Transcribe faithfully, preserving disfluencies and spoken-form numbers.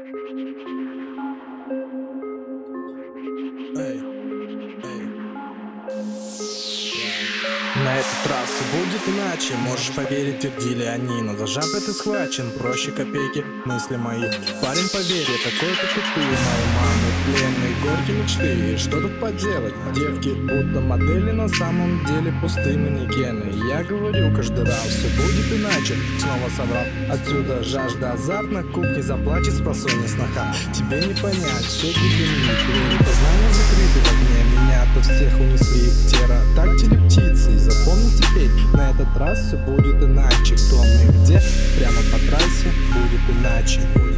Эй, эй. На этот раз все будет иначе, можешь поверить, твердили они. Но за жабры ты схвачен, проще копейки мысли мои. Парень, поверь, я такой, как и ты. Мои мамы пленные, горькие мечты. И что тут поделать? Девки будто модели, на самом деле пустые манекены. Я говорю каждый раз, все будет иначе. Снова соврал, отсюда жажда азарт. На кухне заплачет с просонья сноха. Тебе не понять, все глубины. Двери познания закрыты в огне. Меня-то всех унесли в птеродактили птицы. И запомни теперь, на этот раз все будет иначе. Кто мы и где, прямо по трассе будет иначе.